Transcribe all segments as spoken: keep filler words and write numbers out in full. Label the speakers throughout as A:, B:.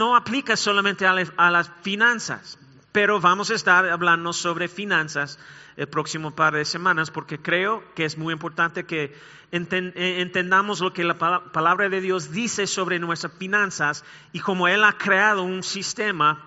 A: no aplica solamente a, le, a las finanzas, pero vamos a estar hablando sobre finanzas el próximo par de semanas, porque creo que es muy importante que enten, entendamos lo que la palabra de Dios dice sobre nuestras finanzas y cómo Él ha creado un sistema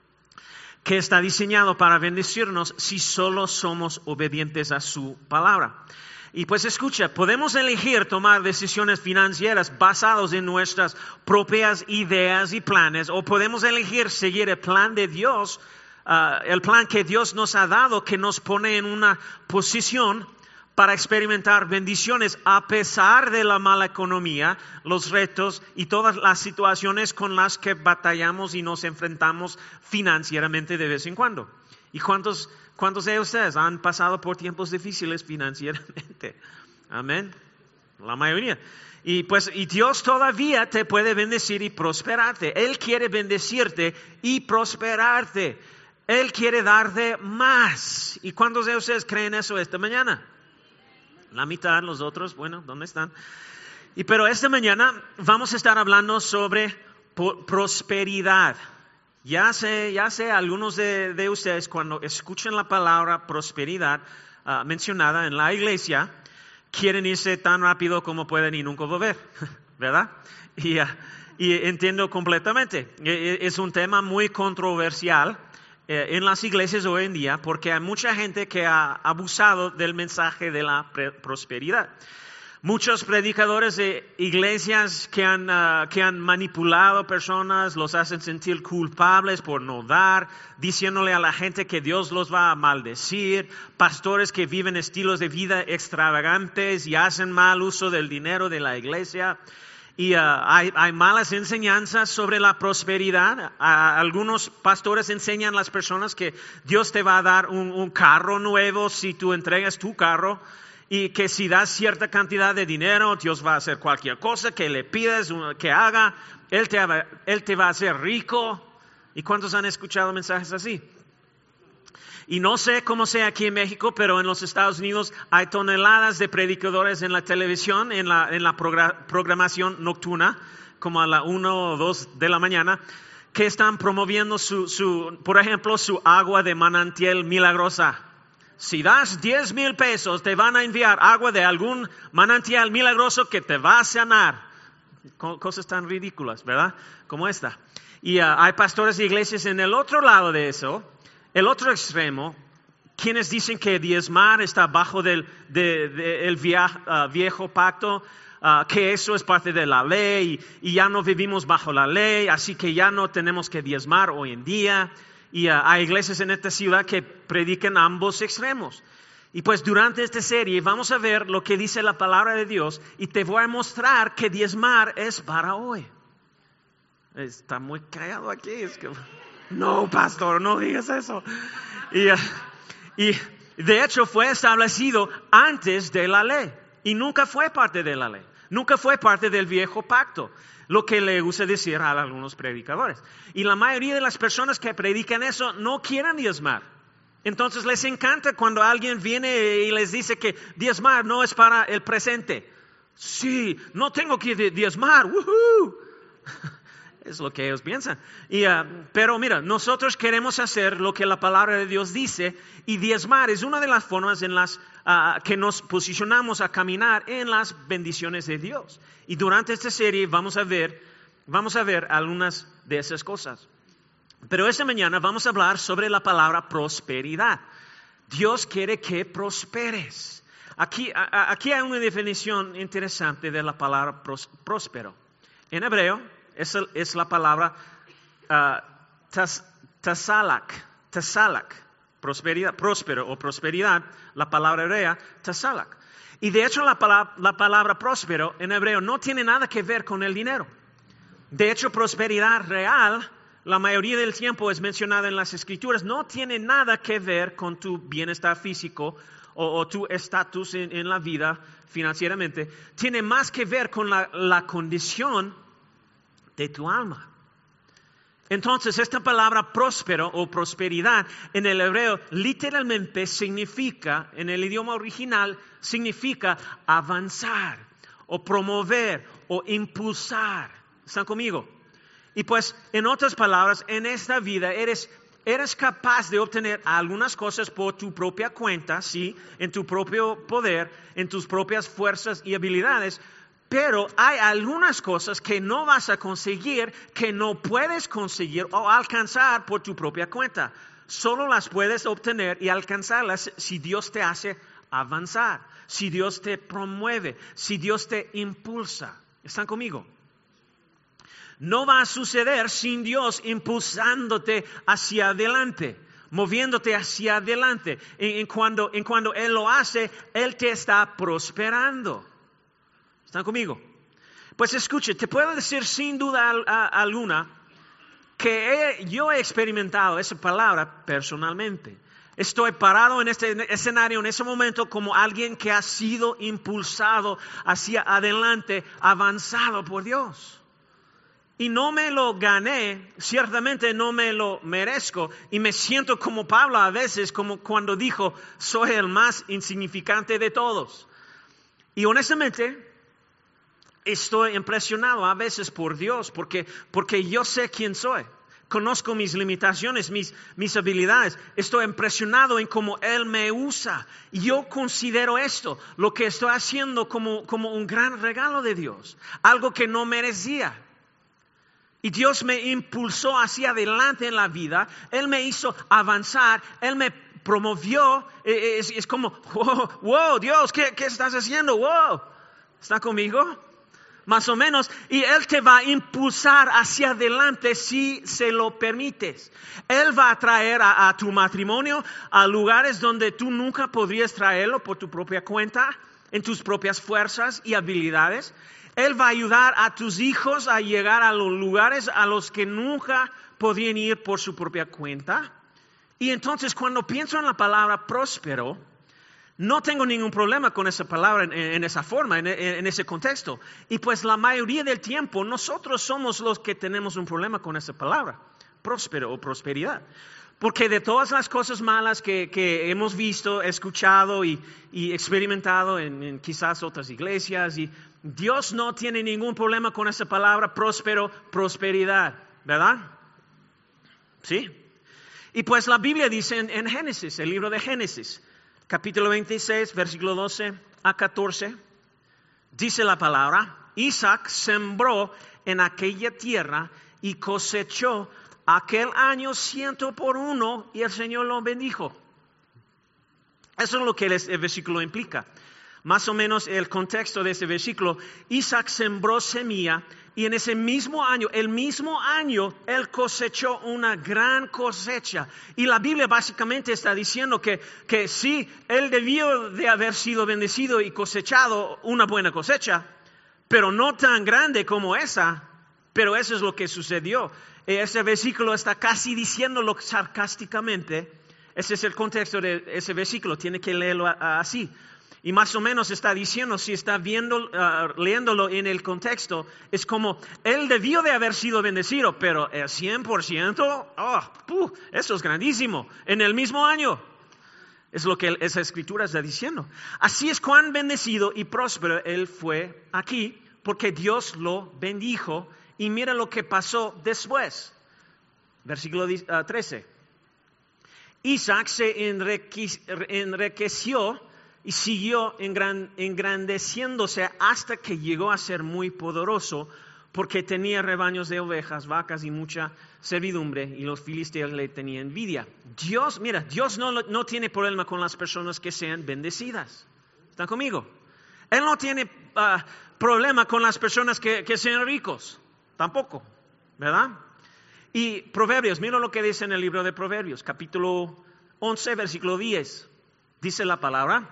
A: que está diseñado para bendecirnos si solo somos obedientes a su palabra. Y pues escucha, podemos elegir tomar decisiones financieras basadas en nuestras propias ideas y planes, o podemos elegir seguir el plan de Dios, uh, el plan que Dios nos ha dado, que nos pone en una posición para experimentar bendiciones a pesar de la mala economía, los retos y todas las situaciones con las que batallamos y nos enfrentamos financieramente de vez en cuando. ¿Y cuántos, cuántos de ustedes han pasado por tiempos difíciles financieramente? Amén. La mayoría. Y pues, y Dios todavía te puede bendecir y prosperarte. Él quiere bendecirte y prosperarte. Él quiere darte más. ¿Y cuántos de ustedes creen eso esta mañana? La mitad, los otros, bueno, ¿dónde están? Y pero esta mañana vamos a estar hablando sobre prosperidad. Ya sé, ya sé, algunos de, de ustedes cuando escuchen la palabra prosperidad uh, mencionada en la iglesia, quieren irse tan rápido como pueden y nunca volver, ¿verdad? Y, uh, y entiendo completamente. Es un tema muy controversial eh, en las iglesias hoy en día porque hay mucha gente que ha abusado del mensaje de la prosperidad. Muchos predicadores de iglesias que han, uh, que han manipulado personas, los hacen sentir culpables por no dar, diciéndole a la gente que Dios los va a maldecir, pastores que viven estilos de vida extravagantes y hacen mal uso del dinero de la iglesia. Y uh, hay, hay malas enseñanzas sobre la prosperidad. Uh, algunos pastores enseñan a las personas que Dios te va a dar un, un carro nuevo si tú entregas tu carro. Y que si das cierta cantidad de dinero, Dios va a hacer cualquier cosa que le pides que haga. Él te, va, él te va a hacer rico. ¿Y cuántos han escuchado mensajes así? Y no sé cómo sea aquí en México, pero en los Estados Unidos hay toneladas de predicadores en la televisión, en la, en la progra- programación nocturna, como a la una o dos de la mañana, que están promoviendo su, su, por ejemplo, su agua de manantial milagrosa. Si das diez mil pesos, te van a enviar agua de algún manantial milagroso que te va a sanar. Cosas tan ridículas, ¿verdad? Como esta. Y uh, hay pastores de iglesias en el otro lado de eso, el otro extremo, quienes dicen que diezmar está bajo del de, de, el via, uh, viejo pacto, uh, que eso es parte de la ley y, y ya no vivimos bajo la ley, así que ya no tenemos que diezmar hoy en día. Y uh, hay iglesias en esta ciudad que predican ambos extremos. Y pues durante esta serie vamos a ver lo que dice la palabra de Dios y te voy a mostrar que diezmar es para hoy. Está muy callado aquí. Es que, no, pastor, no digas eso. Y, uh, y de hecho fue establecido antes de la ley y nunca fue parte de la ley. Nunca fue parte del viejo pacto. Lo que le gusta decir a algunos predicadores. Y la mayoría de las personas que predican eso no quieren diezmar. Entonces les encanta cuando alguien viene y les dice que diezmar no es para el presente. Sí, no tengo que diezmar. ¡Woohoo! Es lo que ellos piensan. Y, uh, pero mira, nosotros queremos hacer lo que la palabra de Dios dice y diezmar es una de las formas en las uh, que nos posicionamos a caminar en las bendiciones de Dios. Y durante esta serie vamos a ver, vamos a ver algunas de esas cosas. Pero esta mañana vamos a hablar sobre la palabra prosperidad. Dios quiere que prosperes. Aquí, a, aquí hay una definición interesante de la palabra pros, próspero. En hebreo es, el, es la palabra uh, tas, tasalak, tasalak, prosperidad, próspero o prosperidad, la palabra hebrea, tasalak. Y de hecho la palabra, la palabra próspero en hebreo no tiene nada que ver con el dinero. De hecho, prosperidad real, la mayoría del tiempo es mencionada en las Escrituras, no tiene nada que ver con tu bienestar físico o, o tu estatus en, en la vida financieramente. Tiene más que ver con la, la condición de tu alma. Entonces, esta palabra próspero o prosperidad en el hebreo literalmente significa, en el idioma original, significa avanzar o promover o impulsar. ¿Están conmigo? Y pues, en otras palabras, en esta vida eres, eres capaz de obtener algunas cosas por tu propia cuenta, sí, en tu propio poder, en tus propias fuerzas y habilidades, pero hay algunas cosas que no vas a conseguir, que no puedes conseguir o alcanzar por tu propia cuenta. Solo las puedes obtener y alcanzarlas si Dios te hace avanzar, si Dios te promueve, si Dios te impulsa. ¿Están conmigo? No va a suceder sin Dios impulsándote hacia adelante, moviéndote hacia adelante. En, en, cuando, en cuando Él lo hace, Él te está prosperando. ¿Están conmigo? Pues escuche, te puedo decir sin duda alguna que he, yo he experimentado esa palabra personalmente. Estoy parado en este escenario, en ese momento, como alguien que ha sido impulsado hacia adelante, avanzado por Dios. Y no me lo gané, ciertamente no me lo merezco. Y me siento como Pablo a veces, como cuando dijo, soy el más insignificante de todos. Y honestamente, estoy impresionado a veces por Dios, porque, porque yo sé quién soy. Conozco mis limitaciones, mis, mis habilidades. Estoy impresionado en cómo Él me usa. Yo considero esto, lo que estoy haciendo, como, como un gran regalo de Dios. Algo que no merecía. Y Dios me impulsó hacia adelante en la vida. Él me hizo avanzar. Él me promovió. Es, es como, wow, wow, Dios, ¿qué, qué estás haciendo? Wow. ¿Está conmigo? Más o menos. Y Él te va a impulsar hacia adelante si se lo permites. Él va a traer a, a tu matrimonio a lugares donde tú nunca podrías traerlo por tu propia cuenta, en tus propias fuerzas y habilidades. Él va a ayudar a tus hijos a llegar a los lugares a los que nunca podían ir por su propia cuenta. Y entonces cuando pienso en la palabra próspero, no tengo ningún problema con esa palabra en, en esa forma, en, en ese contexto. Y pues la mayoría del tiempo nosotros somos los que tenemos un problema con esa palabra, próspero o prosperidad. Porque de todas las cosas malas que, que hemos visto, escuchado y, y experimentado en, en quizás otras iglesias, y Dios no tiene ningún problema con esa palabra próspero, prosperidad, ¿verdad? ¿Sí? Y pues la Biblia dice en, en Génesis, el libro de Génesis, capítulo veintiséis, versículo doce a catorce, dice la palabra, Isaac sembró en aquella tierra y cosechó aquel año ciento por uno y el Señor lo bendijo. Eso es lo que el versículo implica. Más o menos el contexto de ese versículo, Isaac sembró semilla y en ese mismo año, el mismo año, él cosechó una gran cosecha. Y la Biblia básicamente está diciendo que, que sí, él debió de haber sido bendecido y cosechado una buena cosecha, pero no tan grande como esa, pero eso es lo que sucedió. Ese versículo está casi diciéndolo sarcásticamente. Ese es el contexto de ese versículo, tiene que leerlo así. Y más o menos está diciendo, si está viendo, uh, leyéndolo en el contexto, es como, él debió de haber sido bendecido, pero el cien por ciento, oh, puh, eso es grandísimo, en el mismo año. Es lo que esa escritura está diciendo. Así es cuán bendecido y próspero él fue aquí, porque Dios lo bendijo. Y mira lo que pasó después. Versículo trece. Isaac se enriqueció y siguió engrandeciéndose hasta que llegó a ser muy poderoso, porque tenía rebaños de ovejas, vacas y mucha servidumbre, y los filisteos le tenían envidia. Dios, mira, Dios no, no tiene problema con las personas que sean bendecidas. ¿Están conmigo? Él no tiene uh, problema con las personas que, que sean ricos. Tampoco, ¿verdad? Y Proverbios, mira lo que dice en el libro de Proverbios, capítulo once, versículo diez. Dice la palabra,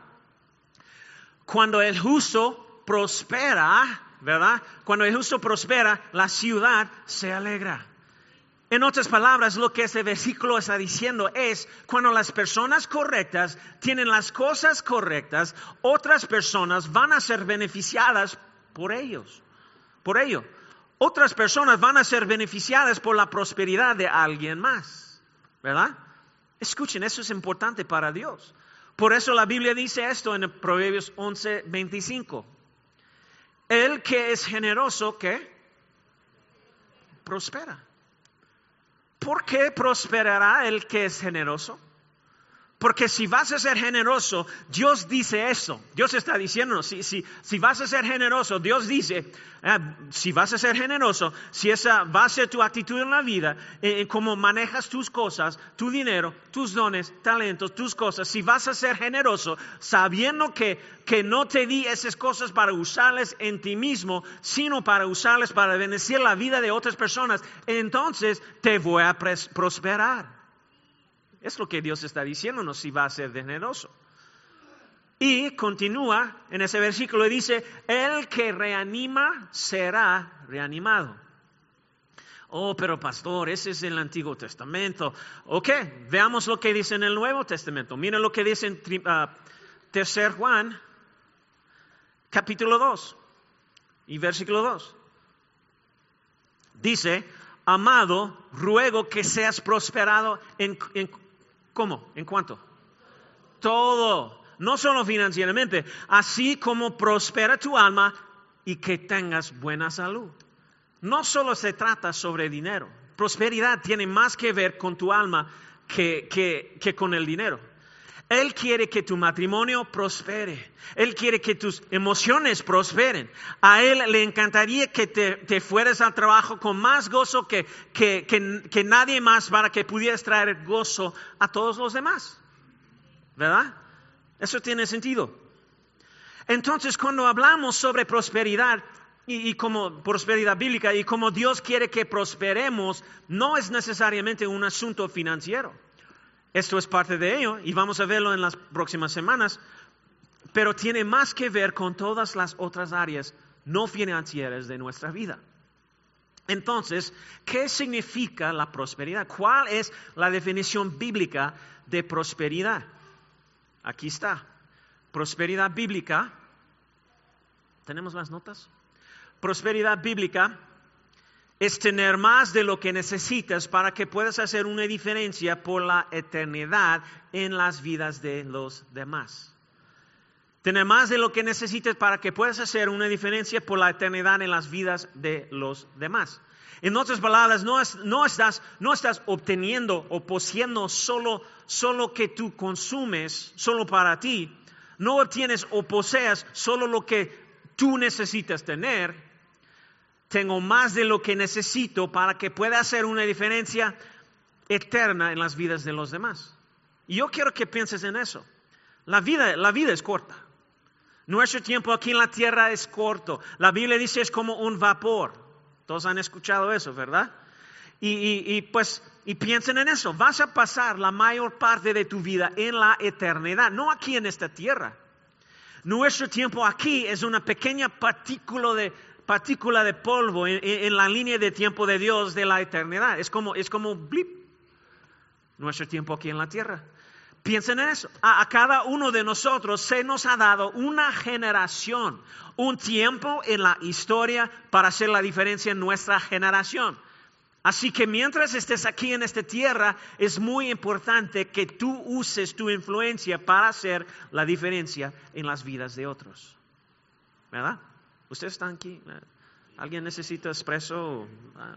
A: cuando el justo prospera, ¿verdad? Cuando el justo prospera, la ciudad se alegra. En otras palabras, lo que este versículo está diciendo es, cuando las personas correctas tienen las cosas correctas, otras personas van a ser beneficiadas por ellos, por ello. Otras personas van a ser beneficiadas por la prosperidad de alguien más, ¿verdad? Escuchen, eso es importante para Dios. Por eso la Biblia dice esto en Proverbios once, veinticinco. El que es generoso, ¿qué? prospera. ¿Por qué prosperará el que es generoso? Porque si vas a ser generoso, Dios dice eso. Dios está diciendo, si, si, si vas a ser generoso, Dios dice, eh, si vas a ser generoso, si esa va a ser tu actitud en la vida, en eh, cómo manejas tus cosas, tu dinero, tus dones, talentos, tus cosas, si vas a ser generoso, sabiendo que, que no te di esas cosas para usarlas en ti mismo, sino para usarlas para bendecir la vida de otras personas, entonces te voy a pres- prosperar. Es lo que Dios está diciéndonos si va a ser generoso. Y continúa en ese versículo y dice, el que reanima será reanimado. Oh, pero pastor, ese es el Antiguo Testamento. Ok, veamos lo que dice en el Nuevo Testamento. Miren lo que dice en uh, tercer Juan, capítulo dos y versículo dos. Dice, amado, ruego que seas prosperado en... en ¿Cómo? ¿En cuánto? Todo. No solo financieramente, así como prospera tu alma y que tengas buena salud. No solo se trata sobre dinero. Prosperidad tiene más que ver con tu alma que, que, que con el dinero. Él quiere que tu matrimonio prospere. Él quiere que tus emociones prosperen. A Él le encantaría que te, te fueras al trabajo con más gozo que, que, que, que nadie más para que pudieras traer gozo a todos los demás. ¿Verdad? Eso tiene sentido. Entonces, cuando hablamos sobre prosperidad y, y como prosperidad bíblica y como Dios quiere que prosperemos, no es necesariamente un asunto financiero. Esto es parte de ello y vamos a verlo en las próximas semanas, pero tiene más que ver con todas las otras áreas no financieras de nuestra vida. Entonces, ¿qué significa la prosperidad? ¿Cuál es la definición bíblica de prosperidad? Aquí está. Prosperidad bíblica. ¿Tenemos las notas? Prosperidad bíblica es tener más de lo que necesitas para que puedas hacer una diferencia por la eternidad en las vidas de los demás. Tener más de lo que necesitas para que puedas hacer una diferencia por la eternidad en las vidas de los demás. En otras palabras, no, es, no, estás, no estás obteniendo o poseyendo solo, solo que tú consumes, solo para ti. No obtienes o poseas solo lo que tú necesitas tener. Tengo más de lo que necesito para que pueda hacer una diferencia eterna en las vidas de los demás. Y yo quiero que pienses en eso. La vida, la vida es corta. Nuestro tiempo aquí en la tierra es corto. La Biblia dice es como un vapor. Todos han escuchado eso, ¿verdad? Y, y, y pues, y piensen en eso. Vas a pasar la mayor parte de tu vida en la eternidad, no aquí en esta tierra. Nuestro tiempo aquí es una pequeña partícula de partícula de polvo en, en la línea de tiempo de Dios de la eternidad. Es como, es como blip. Nuestro tiempo aquí en la tierra. Piensen en eso. A, a cada uno de nosotros se nos ha dado una generación, un tiempo en la historia para hacer la diferencia en nuestra generación. Así que mientras estés aquí en esta tierra, es muy importante que tú uses tu influencia para hacer la diferencia en las vidas de otros. ¿Verdad? ¿Ustedes están aquí? ¿Alguien necesita espresso?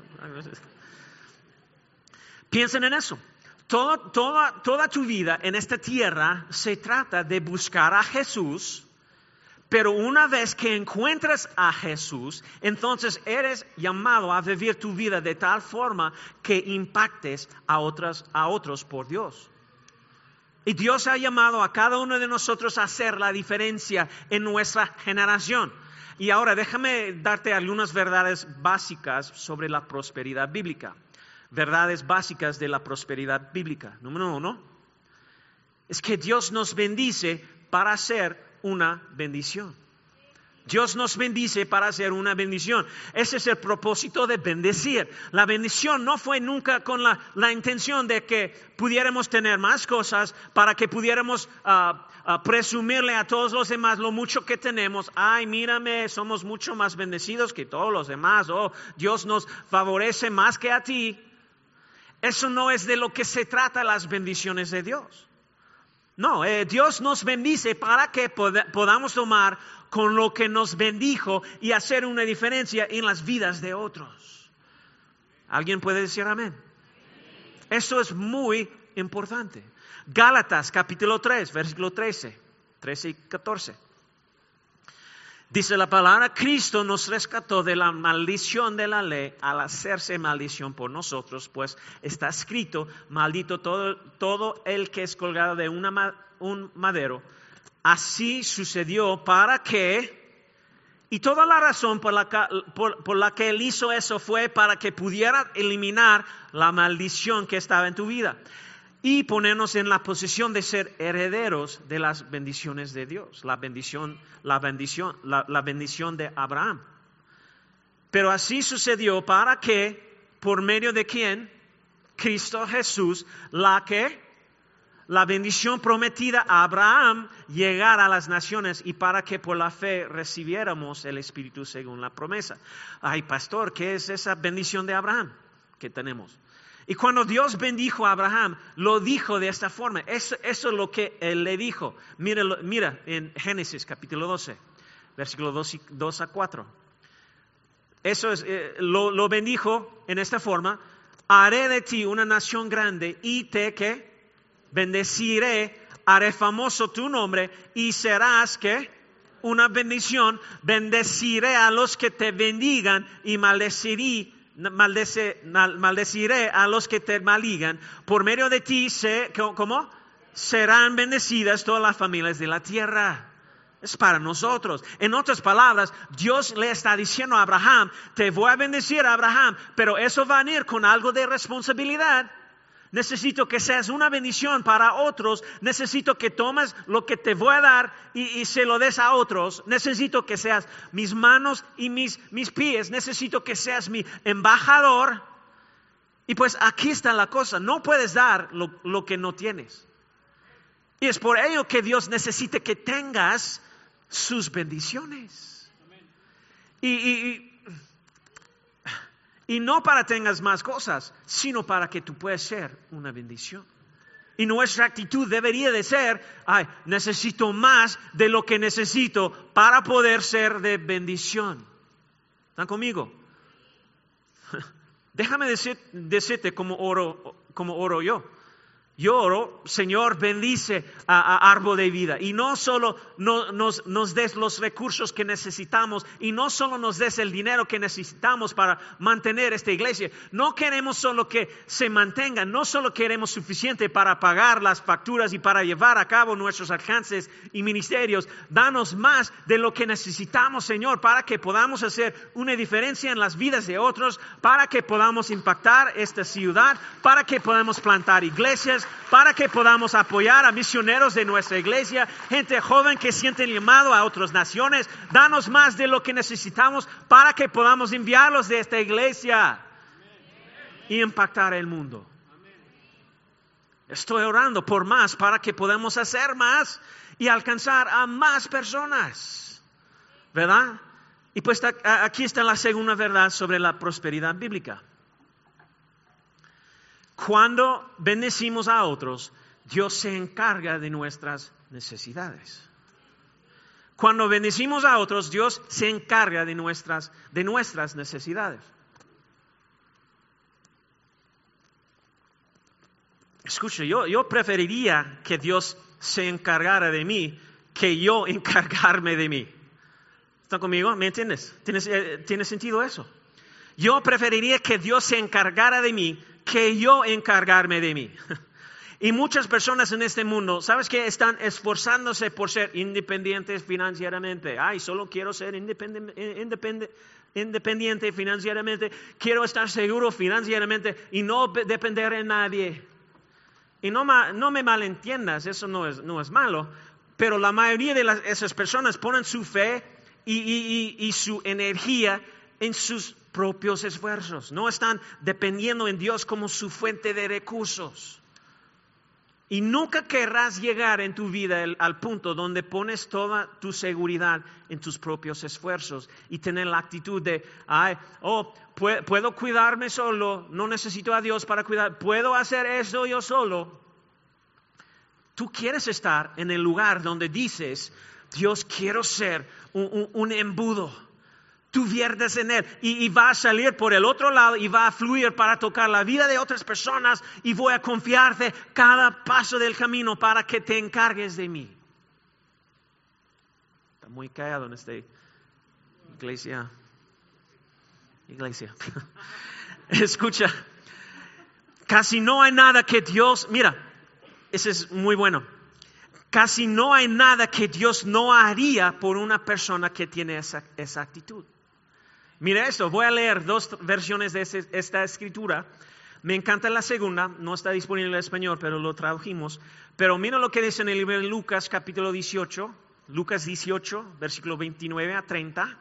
A: Piensen en eso. Todo, toda, toda tu vida en esta tierra se trata de buscar a Jesús, pero una vez que encuentras a Jesús, entonces eres llamado a vivir tu vida de tal forma que impactes a, otras, a otros por Dios. Y Dios ha llamado a cada uno de nosotros a hacer la diferencia en nuestra generación. Y ahora déjame darte algunas verdades básicas sobre la prosperidad bíblica. Verdades básicas de la prosperidad bíblica. Número uno, es que Dios nos bendice para hacer una bendición. Dios nos bendice para hacer una bendición. Ese es el propósito de bendecir. La bendición no fue nunca con la, la intención de que pudiéramos tener más cosas, para que pudiéramos uh, uh, presumirle a todos los demás lo mucho que tenemos. Ay, mírame, somos mucho más bendecidos que todos los demás. Oh, Dios nos favorece más que a ti. Eso no es de lo que se trata las bendiciones de Dios. No, eh, Dios nos bendice para que pod- podamos tomar con lo que nos bendijo y hacer una diferencia en las vidas de otros. ¿Alguien puede decir amén? Eso es muy importante. Gálatas capítulo tres, versículo trece, trece y catorce. Dice la palabra, Cristo nos rescató de la maldición de la ley al hacerse maldición por nosotros, pues está escrito, maldito todo, todo el que es colgado de una, un madero. Así sucedió para que, y toda la razón por la, por, por la que Él hizo eso fue para que pudiera eliminar la maldición que estaba en tu vida y ponernos en la posición de ser herederos de las bendiciones de Dios, la bendición, la bendición, la, la bendición de Abraham. Pero así sucedió para que, por medio de quién, Cristo Jesús, la que, la bendición prometida a Abraham llegara a las naciones y para que por la fe recibiéramos el Espíritu según la promesa. Ay, pastor, ¿qué es esa bendición de Abraham que tenemos? Y cuando Dios bendijo a Abraham, lo dijo de esta forma. Eso, eso es lo que Él le dijo. Mira, mira en Génesis capítulo doce, versículo dos a cuatro. Eso es, eh, lo, lo bendijo en esta forma. Haré de ti una nación grande y te que bendeciré, haré famoso tu nombre y serás que una bendición. Bendeciré a los que te bendigan y maldeciré. Maldece, maldeciré a los que te maldigan. Por medio de ti, se, ¿cómo? Serán bendecidas todas las familias de la tierra. Es para nosotros. En otras palabras, Dios le está diciendo a Abraham, te voy a bendecir a Abraham, pero eso va a venir con algo de responsabilidad. Necesito que seas una bendición para otros. Necesito que tomes lo que te voy a dar y, y se lo des a otros. Necesito que seas mis manos y mis, mis pies. Necesito que seas mi embajador. Y pues aquí está la cosa. No puedes dar lo, lo que no tienes. Y es por ello que Dios necesita que tengas sus bendiciones. Y... y, y Y no para que tengas más cosas, sino para que tú puedas ser una bendición. Y nuestra actitud debería de ser, ay, necesito más de lo que necesito para poder ser de bendición. ¿Están conmigo? Déjame decir, decirte cómo oro, cómo oro yo. Yo oro, Señor, bendice a, a Árbol de Vida. Y no solo no, nos, nos des los recursos que necesitamos. Y no solo nos des el dinero que necesitamos para mantener esta iglesia. No queremos solo que se mantenga. No solo queremos suficiente para pagar las facturas y para llevar a cabo nuestros alcances y ministerios. Danos más de lo que necesitamos, Señor, para que podamos hacer una diferencia en las vidas de otros. Para que podamos impactar esta ciudad. Para que podamos plantar iglesias. Para que podamos apoyar a misioneros de nuestra iglesia, gente joven que siente el llamado a otras naciones. Danos más de lo que necesitamos para que podamos enviarlos de esta iglesia y impactar el mundo. Estoy orando por más para que podamos hacer más y alcanzar a más personas, ¿verdad? Y pues aquí está la segunda verdad sobre la prosperidad bíblica. Cuando bendecimos a otros, Dios se encarga de nuestras necesidades. Cuando bendecimos a otros, Dios se encarga de nuestras, de nuestras necesidades. Escucha, yo, yo preferiría que Dios se encargara de mí que yo encargarme de mí. ¿Están conmigo? ¿Me entiendes? ¿Tiene, eh, ¿tiene sentido eso? Yo preferiría que Dios se encargara de mí que yo encargarme de mí. Y muchas personas en este mundo, ¿sabes qué? Están esforzándose por ser independientes financieramente. Ay, solo quiero ser independiente, independiente, independiente financieramente. Quiero estar seguro financieramente y no depender de nadie. Y no, no me malentiendas, eso no es, no es malo. Pero la mayoría de las, esas personas ponen su fe y, y, y, y su energía en sus propios esfuerzos. No están dependiendo en Dios como su fuente de recursos. Y nunca querrás llegar en tu vida el, al punto donde pones toda tu seguridad en tus propios esfuerzos y tener la actitud de, ay, oh, puedo, puedo cuidarme solo, no necesito a Dios para cuidar, puedo hacer eso yo solo. Tú quieres estar en el lugar donde dices, Dios, quiero ser un, un, un embudo Tú viertes en Él y, y va a salir por el otro lado y va a fluir para tocar la vida de otras personas y voy a confiarte cada paso del camino para que te encargues de mí. Está muy callado en esta iglesia. Iglesia. Escucha, casi no hay nada que Dios, mira, ese es muy bueno. Casi no hay nada que Dios no haría por una persona que tiene esa, esa actitud. Mira esto, voy a leer dos versiones de este, esta escritura. Me encanta la segunda, no está disponible en español, pero lo tradujimos. Pero mira lo que dice en el libro de Lucas, capítulo dieciocho, Lucas dieciocho, versículo veintinueve a treinta.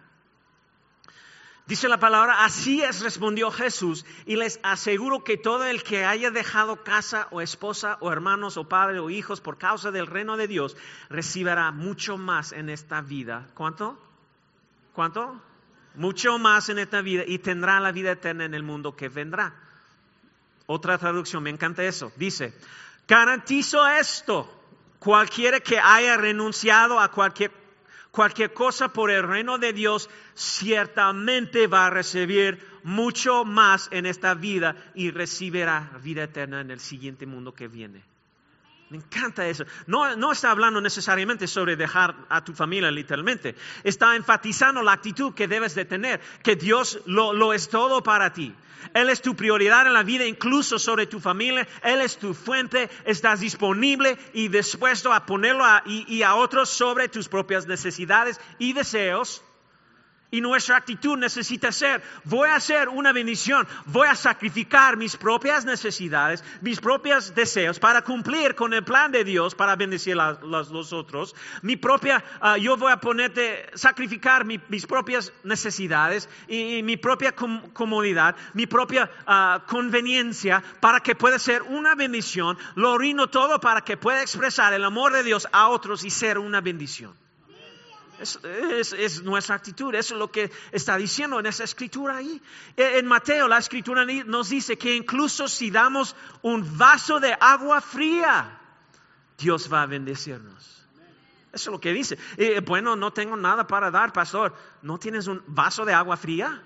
A: Dice la palabra, así es, respondió Jesús, y les aseguro que todo el que haya dejado casa o esposa o hermanos o padre o hijos por causa del reino de Dios, recibirá mucho más en esta vida. ¿Cuánto? ¿Cuánto? Mucho más en esta vida y tendrá la vida eterna en el mundo que vendrá. Otra traducción, me encanta eso. Dice, garantizo esto, cualquiera que haya renunciado a cualquier, cualquier cosa por el reino de Dios, ciertamente va a recibir mucho más en esta vida y recibirá vida eterna en el siguiente mundo que viene. Me encanta eso. No, no está hablando necesariamente sobre dejar a tu familia literalmente. Está enfatizando la actitud que debes de tener, que Dios lo, lo es todo para ti. Él es tu prioridad en la vida, incluso sobre tu familia. Él es tu fuente. Estás disponible y dispuesto a ponerlo a, y, y a otros sobre tus propias necesidades y deseos. Y nuestra actitud necesita ser, voy a hacer una bendición, voy a sacrificar mis propias necesidades, mis propios deseos para cumplir con el plan de Dios para bendecir a los, los otros. Mi propia, uh, yo voy a ponerte, sacrificar mi, mis propias necesidades y, y mi propia com- comodidad, mi propia uh, conveniencia para que pueda ser una bendición. Lo rindo todo para que pueda expresar el amor de Dios a otros y ser una bendición. Es, es, es nuestra actitud, eso es lo que está diciendo en esa escritura ahí. En Mateo la escritura nos dice que incluso si damos un vaso de agua fría, Dios va a bendecirnos. Eso es lo que dice. Eh, bueno, no tengo nada para dar, pastor. ¿No tienes un vaso de agua fría?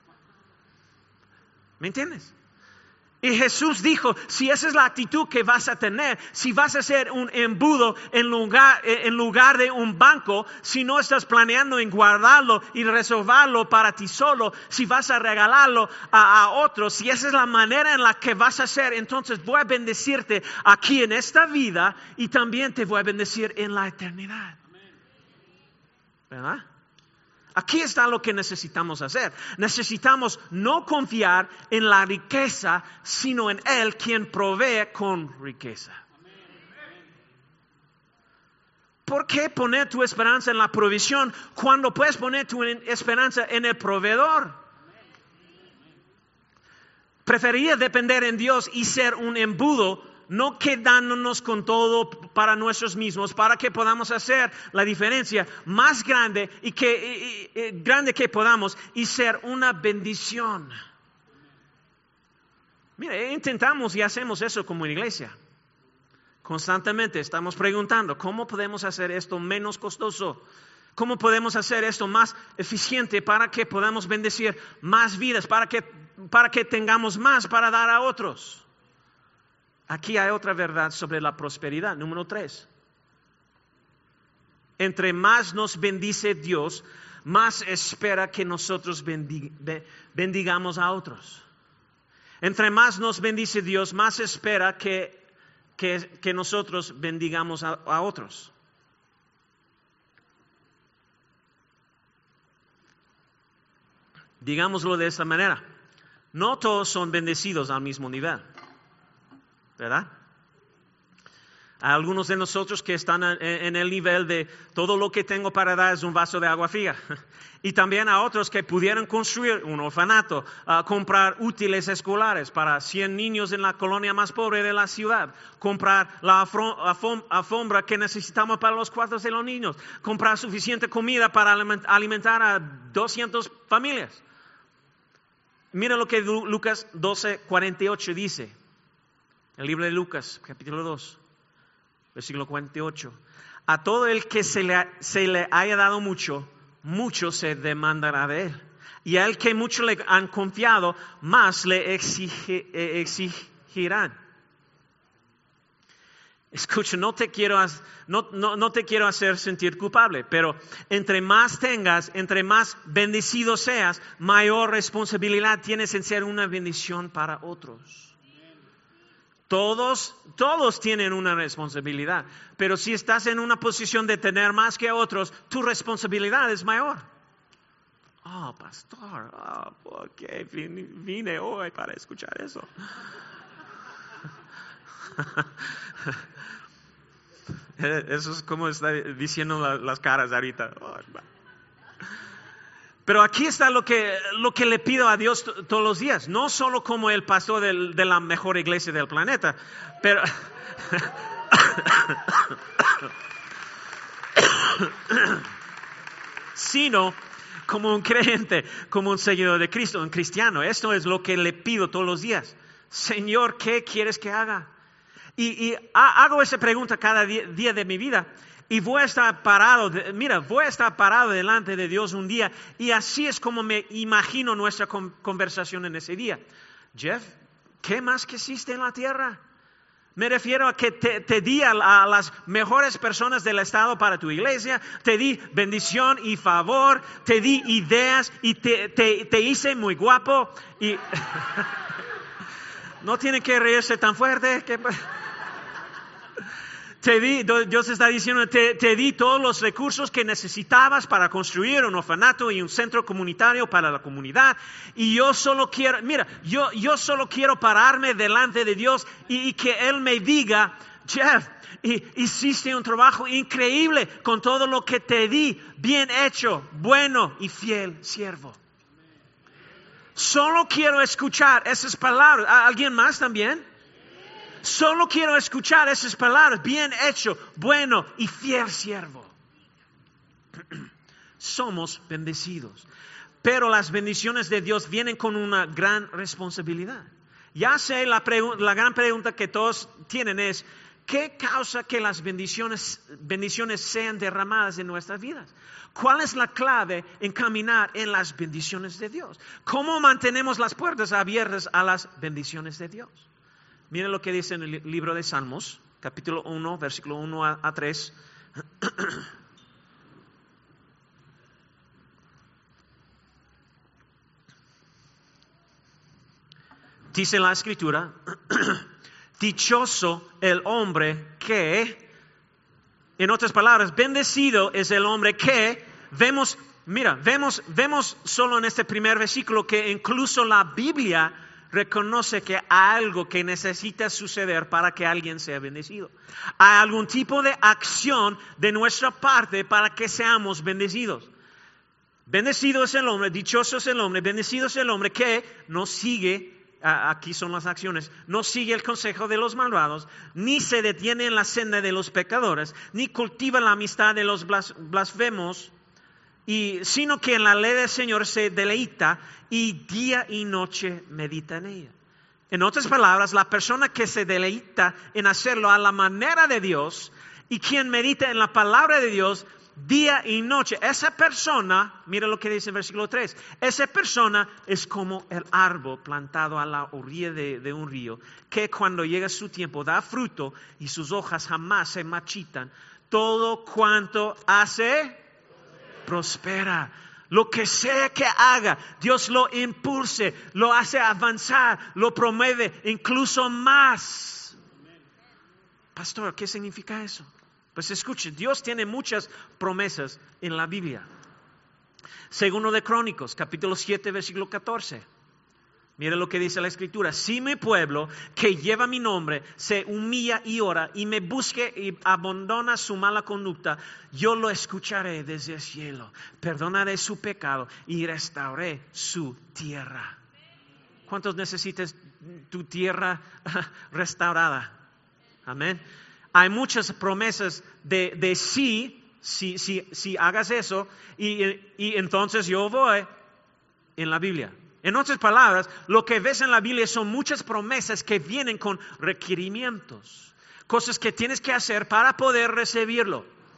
A: ¿Me entiendes? Y Jesús dijo, si esa es la actitud que vas a tener, si vas a ser un embudo en lugar, en lugar de un banco, si no estás planeando en guardarlo y reservarlo para ti solo, si vas a regalarlo a, a otros, si esa es la manera en la que vas a hacer, entonces voy a bendecirte aquí en esta vida y también te voy a bendecir en la eternidad. ¿Verdad? Aquí está lo que necesitamos hacer. Necesitamos no confiar en la riqueza, sino en Él quien provee con riqueza. ¿Por qué poner tu esperanza en la provisión cuando puedes poner tu esperanza en el proveedor? Preferiría depender en Dios y ser un embudo, no quedándonos con todo para nosotros mismos, para que podamos hacer la diferencia más grande y que y, y, grande que podamos y ser una bendición. Mira, intentamos y hacemos eso como iglesia. Constantemente estamos preguntando, ¿cómo podemos hacer esto menos costoso? ¿Cómo podemos hacer esto más eficiente para que podamos bendecir más vidas, para que, para que tengamos más para dar a otros? Aquí hay otra verdad sobre la prosperidad. Número tres. Entre más nos bendice Dios, más espera que nosotros bendig- bendigamos a otros. Entre más nos bendice Dios, más espera que, que, que nosotros bendigamos a, a otros. Digámoslo de esta manera. No todos son bendecidos al mismo nivel. ¿Verdad? Hay algunos de nosotros que están en el nivel de todo lo que tengo para dar es un vaso de agua fría. Y también a otros que pudieran construir un orfanato, uh, comprar útiles escolares para cien niños en la colonia más pobre de la ciudad, comprar la alfombra que necesitamos para los cuartos de los niños, comprar suficiente comida para alimentar a doscientas familias. Mira lo que Lucas doce cuarenta y ocho dice. El libro de Lucas, capítulo dos, versículo cuarenta y ocho. A todo el que se le, se le haya dado mucho, mucho se demandará de él. Y a el que mucho le han confiado, más le exige, eh, exigirán. Escucha, no te, quiero, no, no, no te quiero hacer sentir culpable, pero entre más tengas, entre más bendecido seas, mayor responsabilidad tienes en ser una bendición para otros. Todos, todos tienen una responsabilidad, pero si estás en una posición de tener más que otros, tu responsabilidad es mayor. Oh, pastor, oh, ¿por qué vine hoy para escuchar eso? Eso es como está diciendo la, las caras ahorita. Oh, pero aquí está lo que, lo que le pido a Dios t- todos los días. No solo como el pastor del, de la mejor iglesia del planeta, pero... sino como un creyente, como un seguidor de Cristo, un cristiano. Esto es lo que le pido todos los días. Señor, ¿qué quieres que haga? Y, y hago esa pregunta cada día, día de mi vida. Y voy a estar parado, de, mira, voy a estar parado delante de Dios un día. Y así es como me imagino nuestra con, conversación en ese día. Jeff, ¿qué más que hiciste en la tierra? Me refiero a que te, te di a, a las mejores personas del estado para tu iglesia, te di bendición y favor, te di ideas y te, te, te hice muy guapo. Y no tiene que reírse tan fuerte. Que... Te di, Dios está diciendo, te, te di todos los recursos que necesitabas para construir un orfanato y un centro comunitario para la comunidad. Y yo solo quiero, mira, yo, yo solo quiero pararme delante de Dios y, y que Él me diga, Jeff, y, hiciste un trabajo increíble con todo lo que te di, bien hecho, bueno y fiel siervo. Solo quiero escuchar esas palabras. ¿Alguien más también? Solo quiero escuchar esas palabras, bien hecho, bueno y fiel siervo. Somos bendecidos, pero las bendiciones de Dios vienen con una gran responsabilidad. Ya sé, la, pregu- la gran pregunta que todos tienen es, ¿qué causa que las bendiciones, bendiciones sean derramadas en nuestras vidas? ¿Cuál es la clave en caminar en las bendiciones de Dios? ¿Cómo mantenemos las puertas abiertas a las bendiciones de Dios? Miren lo que dice en el libro de Salmos, capítulo uno, versículo uno a tres. Dice la Escritura, dichoso el hombre que, en otras palabras, bendecido es el hombre que, vemos, mira, vemos, vemos solo en este primer versículo que incluso la Biblia reconoce que hay algo que necesita suceder para que alguien sea bendecido. Hay algún tipo de acción de nuestra parte para que seamos bendecidos. Bendecido es el hombre, dichoso es el hombre, bendecido es el hombre que no sigue, aquí son las acciones, no sigue el consejo de los malvados, ni se detiene en la senda de los pecadores, ni cultiva la amistad de los blas, blasfemos, y, sino que en la ley del Señor se deleita y día y noche medita en ella. En otras palabras, la persona que se deleita en hacerlo a la manera de Dios y quien medita en la palabra de Dios día y noche, esa persona, mira lo que dice en versículo tres, esa persona es como el árbol plantado a la orilla de, de un río, que cuando llega su tiempo da fruto y sus hojas jamás se marchitan. Todo cuanto hace prospera. Lo que sea que haga, Dios lo impulse, lo hace avanzar, lo promueve incluso más. Pastor, ¿qué significa eso? Pues escuche, Dios tiene muchas promesas en la Biblia. Segundo de Crónicos, capítulo siete, versículo catorce. Mira lo que dice la Escritura. Si mi pueblo, que lleva mi nombre, se humilla y ora y me busque y abandona su mala conducta, yo lo escucharé desde el cielo, perdonaré su pecado y restauraré su tierra. ¿Cuántos necesitas tu tierra restaurada? Amén. Hay muchas promesas de, de sí, si, si, si hagas eso, y, y entonces yo voy en la Biblia. En otras palabras, lo que ves en la Biblia son muchas promesas que vienen con requerimientos, cosas que tienes que hacer para poder recibirlo.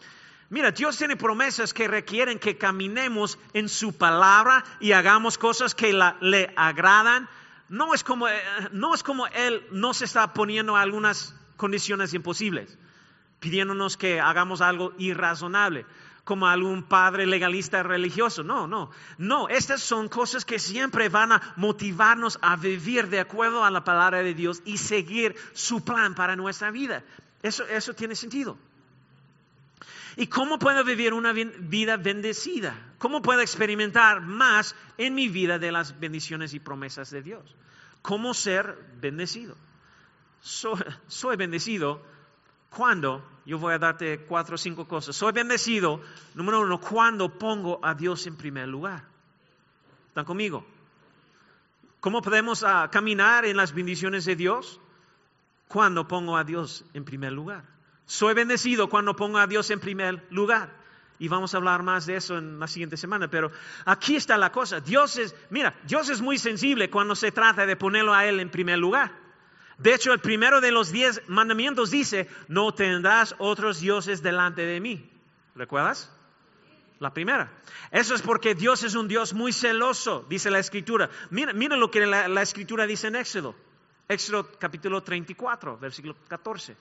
A: Mira, Dios tiene promesas que requieren que caminemos en su palabra y hagamos cosas que la, le agradan. No es como, no es como Él nos está poniendo algunas condiciones imposibles, pidiéndonos que hagamos algo irrazonable, como algún padre legalista religioso. No, no, no. Estas son cosas que siempre van a motivarnos a vivir de acuerdo a la palabra de Dios y seguir su plan para nuestra vida. Eso, eso tiene sentido. ¿Y cómo puedo vivir una vida bendecida? ¿Cómo puedo experimentar más en mi vida de las bendiciones y promesas de Dios? ¿Cómo ser bendecido? Soy, soy bendecido cuando, yo voy a darte cuatro o cinco cosas. Soy bendecido, número uno, cuando pongo a Dios en primer lugar. ¿Están conmigo? ¿Cómo podemos uh, caminar en las bendiciones de Dios? Cuando pongo a Dios en primer lugar. Soy bendecido cuando pongo a Dios en primer lugar. Y vamos a hablar más de eso en la siguiente semana. Pero aquí está la cosa. Dios es, mira, Dios es muy sensible cuando se trata de ponerlo a Él en primer lugar. De hecho, el primero de los diez mandamientos dice, no tendrás otros dioses delante de mí. ¿Recuerdas? La primera. Eso es porque Dios es un Dios muy celoso, dice la Escritura. Mira, mira lo que la, la Escritura dice en Éxodo. Éxodo capítulo treinta y cuatro, versículo catorce.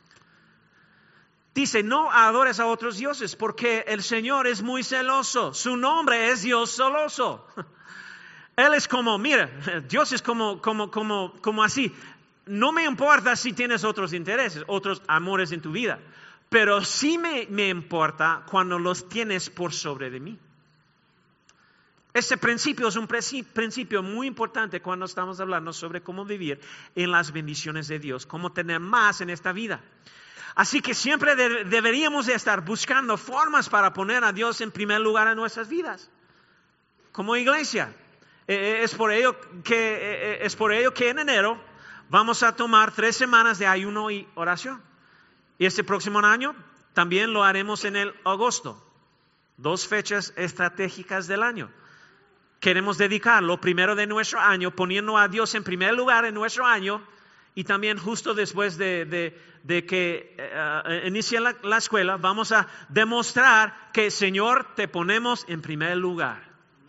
A: Dice, no adores a otros dioses porque el Señor es muy celoso. Su nombre es Dios celoso. Él es como, mira, Dios es como, como, como, como así. No me importa si tienes otros intereses, otros amores en tu vida, pero sí me, me importa cuando los tienes por sobre de mí. Este principio es un principio muy importante cuando estamos hablando sobre cómo vivir en las bendiciones de Dios, cómo tener más en esta vida. Así que siempre de, deberíamos de estar buscando formas para poner a Dios en primer lugar en nuestras vidas, como iglesia. Eh, es por ello que, eh, es por ello que en enero vamos a tomar tres semanas de ayuno y oración. Y este próximo año también lo haremos en el agosto. Dos fechas estratégicas del año. Queremos dedicar lo primero de nuestro año poniendo a Dios en primer lugar en nuestro año. Y también justo después de, de, de que uh, inicie la, la escuela, vamos a demostrar que, Señor, te ponemos en primer lugar.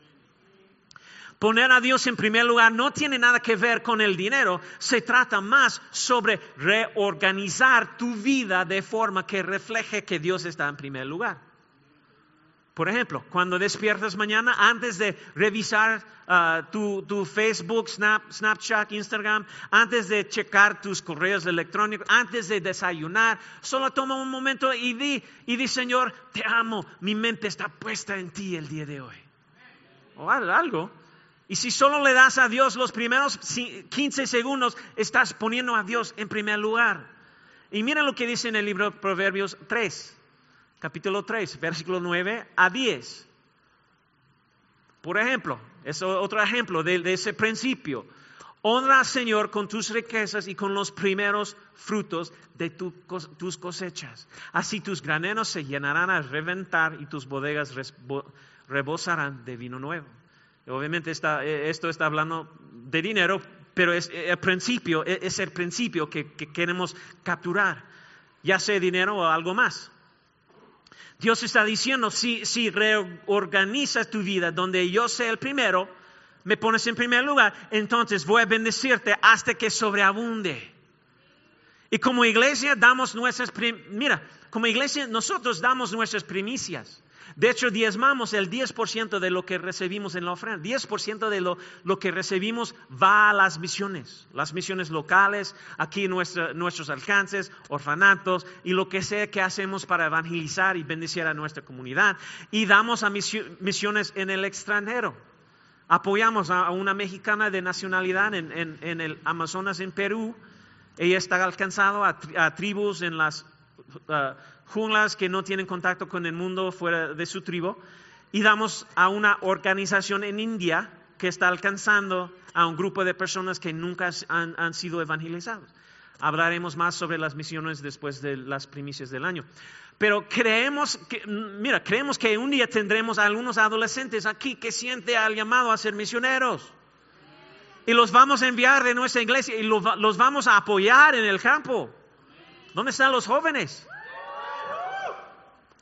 A: Poner a Dios en primer lugar no tiene nada que ver con el dinero. Se trata más sobre reorganizar tu vida de forma que refleje que Dios está en primer lugar. Por ejemplo, cuando despiertas mañana, antes de revisar uh, tu, tu Facebook, Snap, Snapchat, Instagram, antes de checar tus correos electrónicos, antes de desayunar, solo toma un momento y di, y di, Señor, te amo, mi mente está puesta en ti el día de hoy. O algo. Y si solo le das a Dios los primeros quince segundos, estás poniendo a Dios en primer lugar. Y mira lo que dice en el libro de Proverbios tres. Capítulo tres, versículo nueve a diez. Por ejemplo, es otro ejemplo de, de ese principio. Honra al Señor con tus riquezas y con los primeros frutos de tu, tus cosechas. Así tus graneros se llenarán a reventar y tus bodegas rebosarán de vino nuevo. Obviamente está, esto está hablando de dinero, pero es el principio, es el principio que, que queremos capturar, ya sea dinero o algo más. Dios está diciendo, si, si reorganizas tu vida donde yo sea el primero, me pones en primer lugar, entonces voy a bendecirte hasta que sobreabunde. Y como iglesia damos nuestras, prim- mira, como iglesia nosotros damos nuestras primicias. De hecho, diezmamos el diez por ciento de lo que recibimos en la ofrenda. diez por ciento de lo, lo que recibimos va a las misiones. Las misiones locales, aquí nuestra, nuestros alcances, orfanatos y lo que sea que hacemos para evangelizar y bendecir a nuestra comunidad. Y damos a misiones en el extranjero. Apoyamos a una mexicana de nacionalidad en, en, en el Amazonas, en Perú. Ella está alcanzando a, a tribus en las Uh, junglas que no tienen contacto con el mundo fuera de su tribu, y damos a una organización en India que está alcanzando a un grupo de personas que nunca han, han sido evangelizados. Hablaremos más sobre las misiones después de las primicias del año. Pero creemos que, mira, creemos que un día tendremos a algunos adolescentes aquí que sienten el llamado a ser misioneros. Y los vamos a enviar de nuestra iglesia y los, los vamos a apoyar en el campo. ¿Dónde están los jóvenes?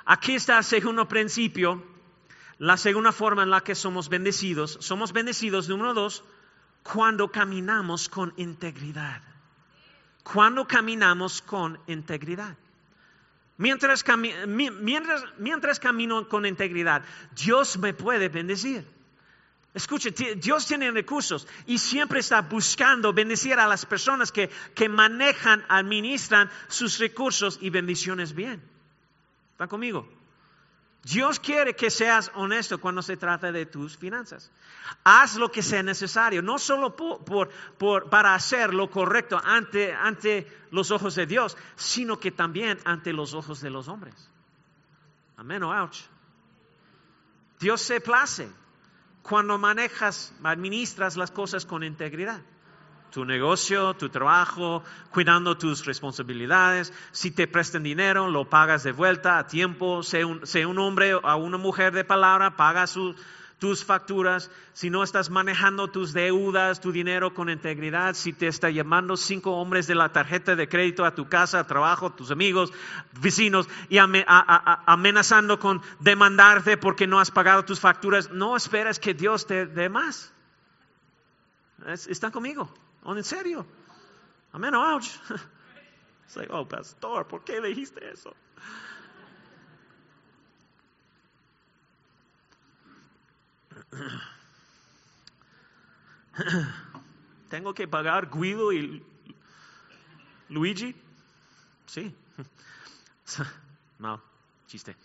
A: Aquí está el segundo principio, la segunda forma en la que somos bendecidos. Somos bendecidos, número dos, cuando caminamos con integridad. Cuando caminamos con integridad. Mientras, cami mientras, mientras camino con integridad, Dios me puede bendecir. Escuche, Dios tiene recursos y siempre está buscando bendecir a las personas que, que manejan, administran sus recursos y bendiciones bien. ¿Están conmigo? Dios quiere que seas honesto cuando se trata de tus finanzas. Haz lo que sea necesario, no solo por, por, por, para hacer lo correcto ante, ante los ojos de Dios, sino que también ante los ojos de los hombres. Amén o ouch. Dios se place cuando manejas, administras las cosas con integridad. Tu negocio, tu trabajo, cuidando tus responsabilidades. Si te prestan dinero, lo pagas de vuelta a tiempo. Sé un, sé un hombre o una mujer de palabra, paga su, tus facturas. Si no estás manejando tus deudas, tu dinero con integridad. Si te está llamando cinco hombres de la tarjeta de crédito a tu casa, a trabajo, tus amigos, vecinos, y ame, a, a, a, amenazando con demandarte porque no has pagado tus facturas, no esperes que Dios te dé más. ¿Están conmigo? ¿En serio? Amén o ouch. Es like, oh, pastor, ¿por qué dijiste eso? ¿Tengo que pagar Guido y Luigi? Sí. No, chiste.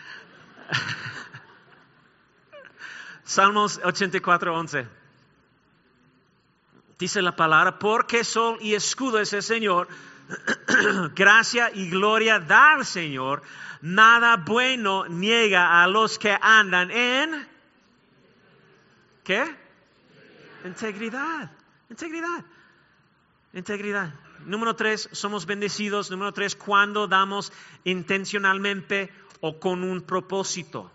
A: Salmos ochenta y cuatro, once. Dice la palabra, porque sol y escudo es el Señor, gracia y gloria da al Señor, nada bueno niega a los que andan en, ¿qué? Integridad, integridad, integridad. Número tres, somos bendecidos. Número tres, cuando damos intencionalmente o con un propósito.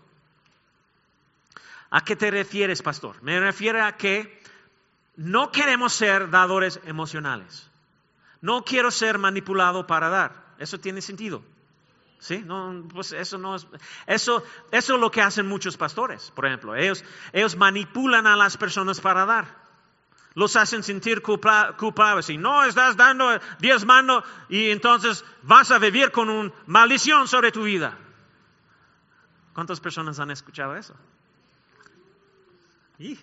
A: ¿A qué te refieres, pastor? Me refiero a que no queremos ser dadores emocionales. No quiero ser manipulado para dar. ¿Eso tiene sentido? ¿Sí? No, pues eso no es, eso, eso es lo que hacen muchos pastores, por ejemplo. Ellos, ellos manipulan a las personas para dar. Los hacen sentir culpa, culpables. Y no estás dando, diezmando, y entonces vas a vivir con una maldición sobre tu vida. ¿Cuántas personas han escuchado eso? Y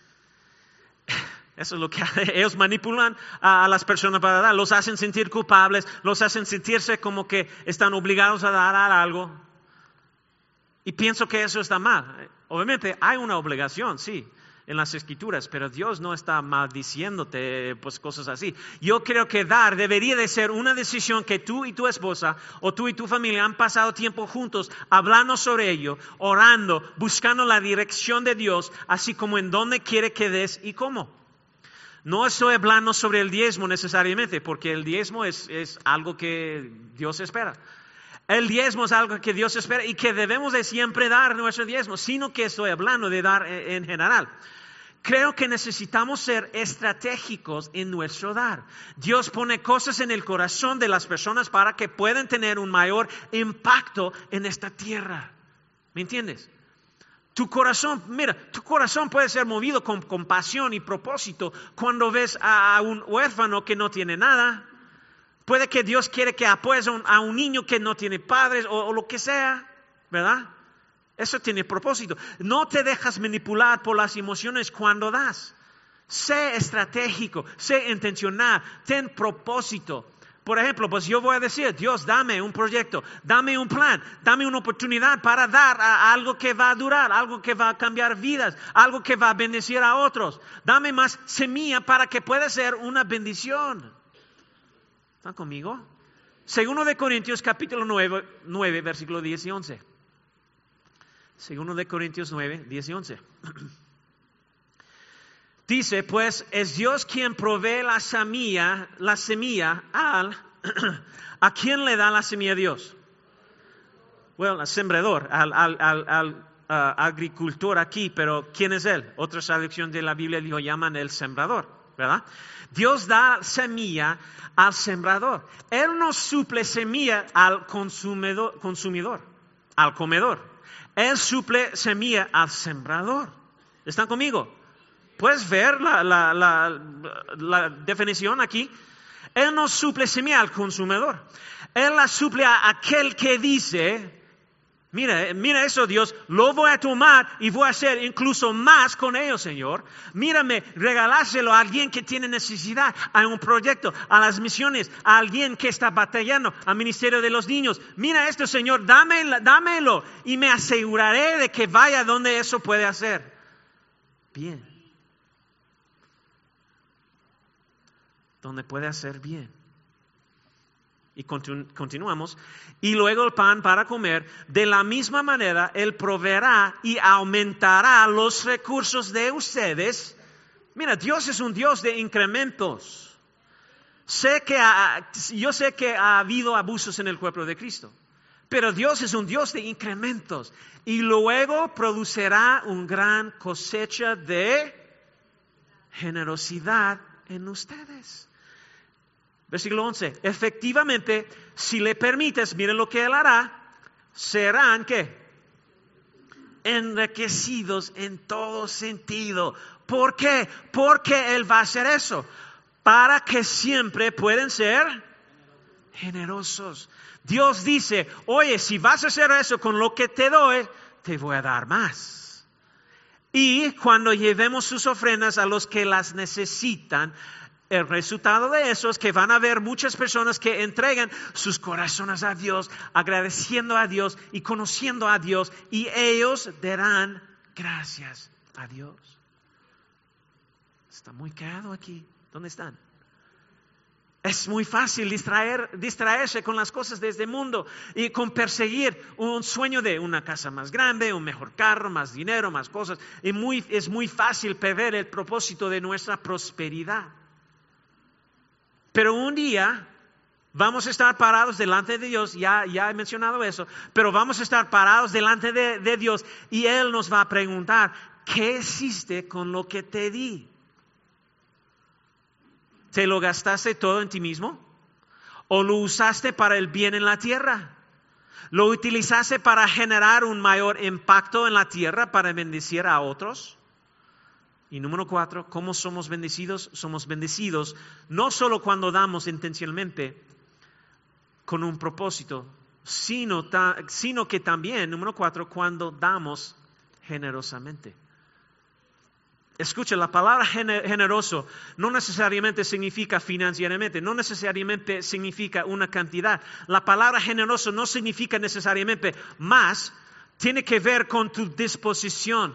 A: eso es lo que ellos manipulan a, a las personas para dar. Los hacen sentir culpables, los hacen sentirse como que están obligados a dar algo. Y pienso que eso está mal. Obviamente hay una obligación, sí, en las escrituras, pero Dios no está maldiciéndote, pues cosas así. Yo creo que dar debería de ser una decisión que tú y tu esposa o tú y tu familia han pasado tiempo juntos hablando sobre ello, orando, buscando la dirección de Dios, así como en dónde quiere que des y cómo. No estoy hablando sobre el diezmo necesariamente, porque el diezmo es, es algo que Dios espera. El diezmo es algo que Dios espera y que debemos de siempre dar nuestro diezmo, sino que estoy hablando de dar en, en general. Creo que necesitamos ser estratégicos en nuestro dar. Dios pone cosas en el corazón de las personas para que puedan tener un mayor impacto en esta tierra. ¿Me entiendes? Tu corazón, mira, tu corazón puede ser movido con compasión y propósito cuando ves a, a un huérfano que no tiene nada. Puede que Dios quiere que apoyes a un, a un niño que no tiene padres o, o lo que sea, ¿verdad? Eso tiene propósito. No te dejas manipular por las emociones cuando das. Sé estratégico, sé intencional, ten propósito. Por ejemplo, pues yo voy a decir, Dios, dame un proyecto, dame un plan, dame una oportunidad para dar a algo que va a durar, algo que va a cambiar vidas, algo que va a bendecir a otros. Dame más semilla para que pueda ser una bendición. ¿Están conmigo? Segundo de Corintios capítulo nueve, nueve, versículo diez y once. Segundo de Corintios nueve, diez y once. Dice, pues es Dios quien provee la semilla, la semilla al, ¿a quién le da la semilla a Dios? Bueno, al sembrador, al, al, al, al uh, agricultor aquí, pero ¿quién es él? Otra traducción de la Biblia lo llaman el sembrador, ¿verdad? Dios da semilla al sembrador. Él no suple semilla al consumidor, consumidor, al comedor. Él suple semilla al sembrador. ¿Están conmigo? ¿Puedes ver la, la, la, la definición aquí? Él no suple semilla al consumidor. Él la suple a aquel que dice, mira, mira eso, Dios, lo voy a tomar y voy a hacer incluso más con ellos, Señor. Mírame, regalárselo a alguien que tiene necesidad, a un proyecto, a las misiones, a alguien que está batallando, al ministerio de los niños. Mira esto, Señor, dámelo, dámelo y me aseguraré de que vaya donde eso puede hacer. Bien. Donde puede hacer bien. Y continu- continuamos. Y luego el pan para comer. De la misma manera, Él proveerá y aumentará los recursos de ustedes. Mira, Dios es un Dios de incrementos. Sé que ha, yo sé que ha habido abusos en el cuerpo de Cristo. Pero Dios es un Dios de incrementos. Y luego producirá una gran cosecha de generosidad en ustedes. Versículo once. Efectivamente, si le permites, miren lo que Él hará, serán, ¿qué? Enriquecidos en todo sentido. ¿Por qué? Porque Él va a hacer eso. Para que siempre pueden ser generosos. Dios dice, oye, si vas a hacer eso con lo que te doy, te voy a dar más. Y cuando llevemos sus ofrendas a los que las necesitan, el resultado de eso es que van a haber muchas personas que entregan sus corazones a Dios, agradeciendo a Dios y conociendo a Dios, y ellos darán gracias a Dios. Está muy quedado aquí. ¿Dónde están? Es muy fácil distraer, distraerse con las cosas de este mundo y con perseguir un sueño de una casa más grande, un mejor carro, más dinero, más cosas. Y muy, es muy fácil perder el propósito de nuestra prosperidad. Pero un día vamos a estar parados delante de Dios, ya, ya he mencionado eso, pero vamos a estar parados delante de, de Dios y Él nos va a preguntar, ¿qué hiciste con lo que te di? ¿Te lo gastaste todo en ti mismo? ¿O lo usaste para el bien en la tierra? ¿Lo utilizaste para generar un mayor impacto en la tierra, para bendecir a otros? Y número cuatro, ¿cómo somos bendecidos? Somos bendecidos no solo cuando damos intencionalmente con un propósito, sino, ta, sino que también, número cuatro, cuando damos generosamente. Escucha, la palabra generoso no necesariamente significa financieramente, no necesariamente significa una cantidad. La palabra generoso no significa necesariamente más, tiene que ver con tu disposición.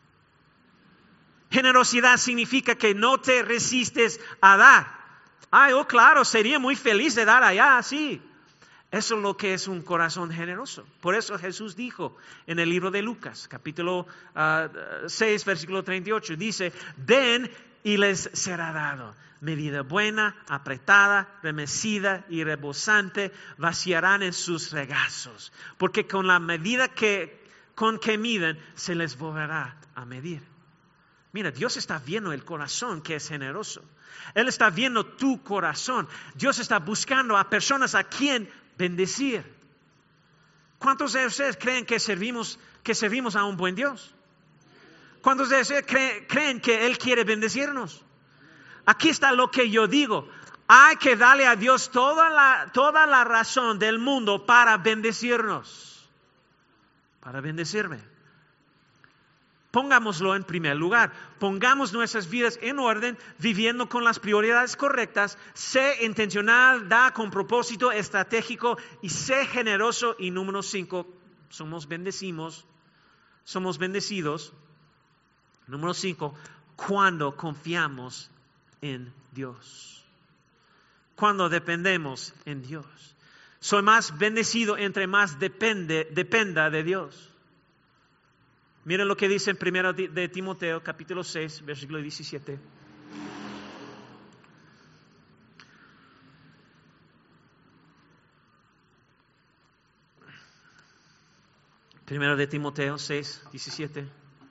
A: Generosidad significa que no te resistes a dar. Ay, oh, claro, sería muy feliz de dar allá, sí. Eso es lo que es un corazón generoso. Por eso Jesús dijo en el libro de Lucas, capítulo uh, seis, versículo treinta y ocho, dice, den y les será dado. Medida buena, apretada, remecida y rebosante, vaciarán en sus regazos. Porque con la medida que, con que miden, se les volverá a medir. Mira, Dios está viendo el corazón que es generoso. Él está viendo tu corazón. Dios está buscando a personas a quien bendecir. ¿Cuántos de ustedes creen que servimos, que servimos a un buen Dios? ¿Cuántos de ustedes creen, creen que Él quiere bendecirnos? Aquí está lo que yo digo. Hay que darle a Dios toda la, toda la razón del mundo para bendecirnos. Para bendecirme. Pongámoslo en primer lugar, pongamos nuestras vidas en orden, viviendo con las prioridades correctas, sé intencional, da con propósito estratégico y sé generoso. Y número cinco, somos bendecimos, somos bendecidos. Número cinco, cuando confiamos en Dios, cuando dependemos en Dios. Soy más bendecido entre más depende, dependa de Dios. Miren lo que dice en primero de Timoteo, capítulo seis, versículo diecisiete. Primero de Timoteo seis, diecisiete.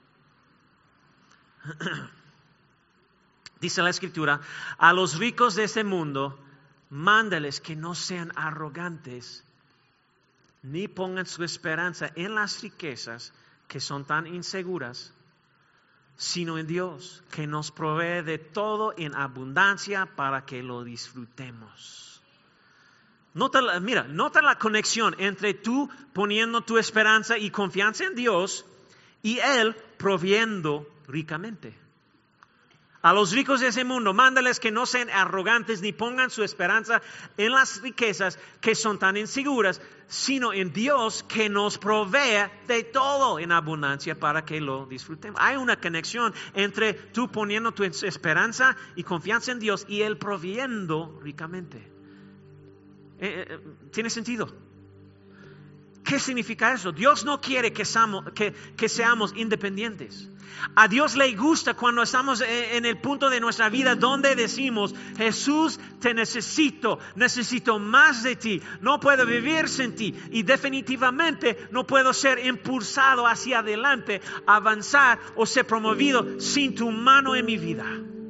A: Dice la Escritura, a los ricos de este mundo, mándales que no sean arrogantes ni pongan su esperanza en las riquezas que son tan inseguras, sino en Dios, que nos provee de todo en abundancia para que lo disfrutemos. Nota, mira, nota la conexión entre tú poniendo tu esperanza y confianza en Dios y Él proviendo ricamente. A los ricos de ese mundo, mándales que no sean arrogantes ni pongan su esperanza en las riquezas que son tan inseguras, sino en Dios que nos provee de todo en abundancia para que lo disfrutemos. Hay una conexión entre tú poniendo tu esperanza y confianza en Dios y Él proviendo ricamente. Eh, eh, ¿Tiene sentido? ¿Qué significa eso? Dios no quiere que seamos, que, que seamos independientes. A Dios le gusta cuando estamos en el punto de nuestra vida donde decimos, Jesús, te necesito, necesito más de ti, no puedo vivir sin ti y definitivamente no puedo ser impulsado hacia adelante, avanzar o ser promovido sin tu mano en mi vida.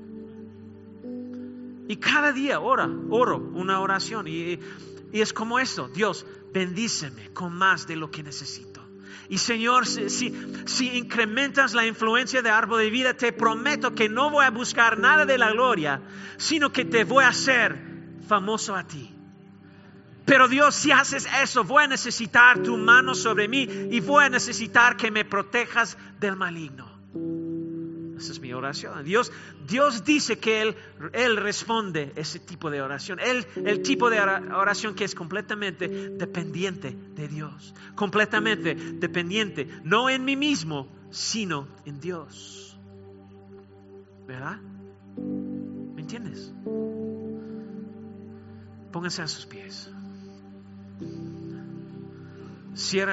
A: Y cada día ora, oro una oración y, y es como esto, Dios, bendíceme con más de lo que necesito. Y Señor, si, si, si incrementas la influencia de árbol de vida, te prometo que no voy a buscar nada de la gloria, sino que te voy a hacer famoso a ti. Pero Dios, si haces eso, voy a necesitar tu mano sobre mí y voy a necesitar que me protejas del maligno. Esa es mi oración. Dios, Dios dice que Él, Él responde ese tipo de oración. Él, el tipo de oración que es completamente dependiente de Dios. Completamente dependiente, no en mí mismo, sino en Dios. ¿Verdad? ¿Me entiendes? Pónganse a sus pies. Cierra